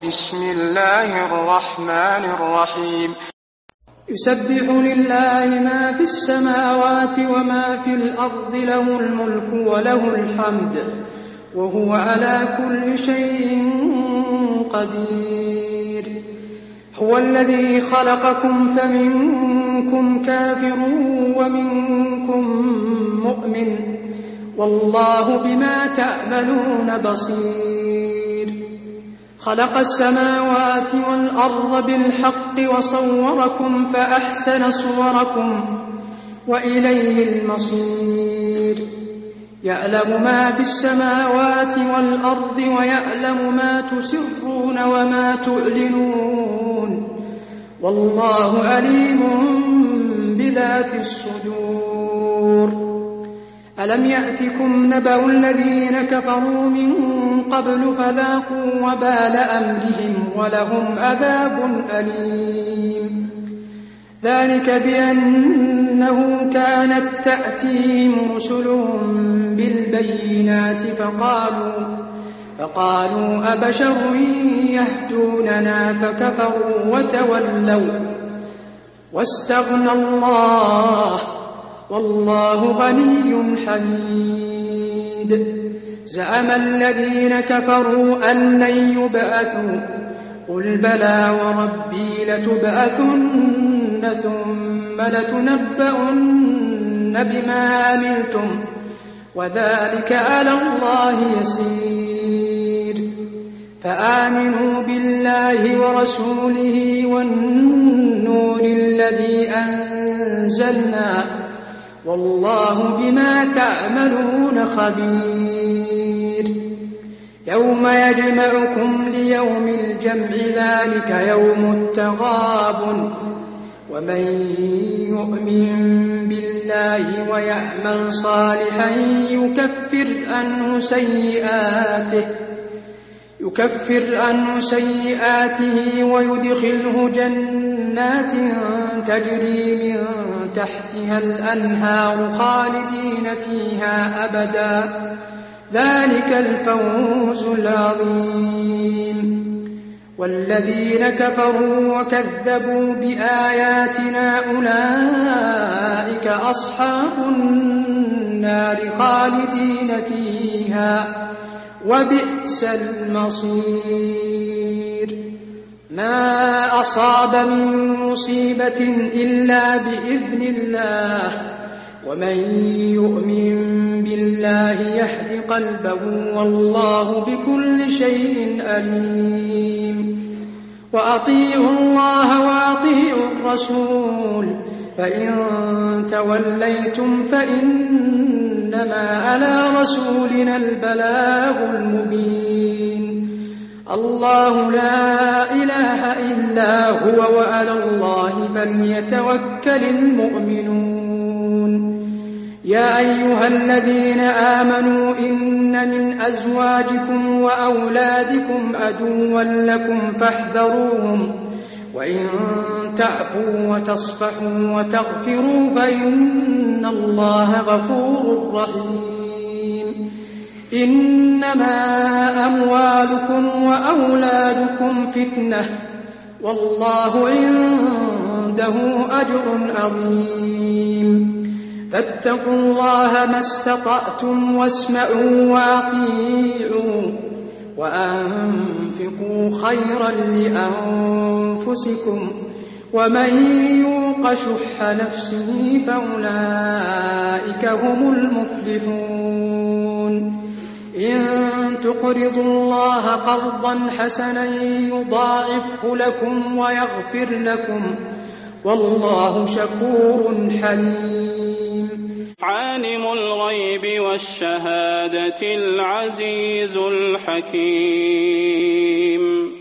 بسم الله الرحمن الرحيم يسبح لله ما في السماوات وما في الأرض له الملك وله الحمد وهو على كل شيء قدير. هو الذي خلقكم فمنكم كافر ومنكم مؤمن والله بما تعملون بصير. خلق السماوات والأرض بالحق وصوركم فأحسن صوركم وإليه المصير. يعلم ما في السماوات والأرض ويعلم ما تسرون وما تعلنون والله عليم بذات الصدور. ألم يأتكم نبأ الذين كفروا من قبل فذاقوا وبال أمرهم ولهم عذاب أليم. ذلك بأنه كانت تأتيهم رسلهم بالبينات فقالوا أبشر يهدوننا فكفروا وتولوا واستغنى الله والله غني حميد. زعم الذين كفروا أن لن يبعثوا قل بلى وربي لتبعثن ثم لتنبؤن بما عملتم وذلك على الله يسير. فآمنوا بالله ورسوله والنور الذي أنزلنا والله بما تعملون خبير. يوم يجمعكم ليوم الجمع ذلك يوم التغابن ومن يؤمن بالله ويعمل صالحا يكفر عنه سيئاته ويدخله جنات تجري من تحتها الأنهار خالدين فيها أبدا ذلك الفوز العظيم. والذين كفروا وكذبوا بآياتنا أولئك أصحاب النار خالدين فيها وبئس المصير. ما أصاب من مصيبة إلا بإذن الله ومن يؤمن بالله يهد قلبه والله بكل شيء عليم. وأطيعوا الله وأطيعوا الرسول فإن توليتم فإنما على رسولنا البلاغ المبين. الله لا إله إلا هو وعلى الله فليتوكل المؤمنون. يا أيها الذين آمنوا إن من أزواجكم وأولادكم عدوا لكم فاحذروهم وإن تعفوا وتصفحوا وتغفروا فإن الله غفور رحيم. إنما أموالكم وأولادكم فتنة والله عنده أجر عظيم. فاتقوا الله ما استطعتم واسمعوا وأطيعوا وأنفقوا خيرا لأنفسكم ومن يوق شح نفسه فأولئك هم المفلحون. إن تقرضوا الله قرضا حسنا يضاعفه لكم ويغفر لكم والله شكور حليم. عالم الغيب والشهادة العزيز الحكيم.